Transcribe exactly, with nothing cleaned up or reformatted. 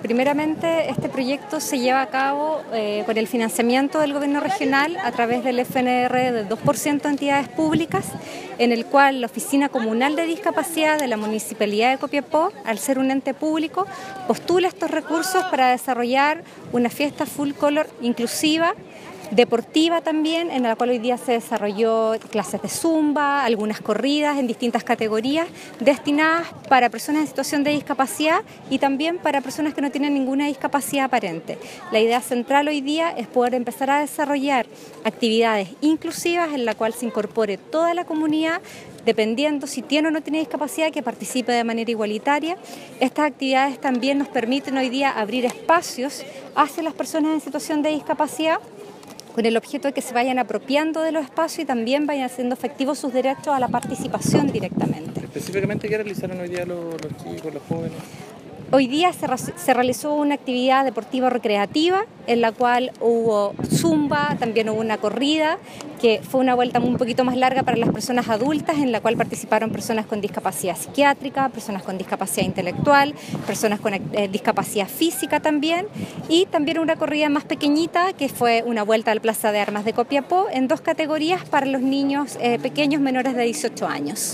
primeramente este proyecto se lleva a cabo eh, con el financiamiento del gobierno regional a través del F N R del dos por ciento de entidades públicas, en el cual la Oficina Comunal de Discapacidad de la Municipalidad de Copiapó, al ser un ente público, postula estos recursos para desarrollar una fiesta full color inclusiva, deportiva también, en la cual hoy día se desarrolló clases de zumba, algunas corridas en distintas categorías destinadas para personas en situación de discapacidad y también para personas que no tienen ninguna discapacidad aparente. La idea central hoy día es poder empezar a desarrollar actividades inclusivas en la cual se incorpore toda la comunidad, dependiendo si tiene o no tiene discapacidad, que participe de manera igualitaria. Estas actividades también nos permiten hoy día abrir espacios hacia las personas en situación de discapacidad, con el objeto de que se vayan apropiando de los espacios y también vayan haciendo efectivos sus derechos a la participación directamente. Específicamente, ¿qué realizaron hoy día los, los chicos, los jóvenes? Hoy día se, se realizó una actividad deportiva recreativa en la cual hubo zumba, también hubo una corrida, que fue una vuelta un poquito más larga para las personas adultas, en la cual participaron personas con discapacidad psiquiátrica, personas con discapacidad intelectual, personas con eh, discapacidad física también, y también una corrida más pequeñita que fue una vuelta a la Plaza de Armas de Copiapó en dos categorías para los niños eh, pequeños menores de dieciocho años.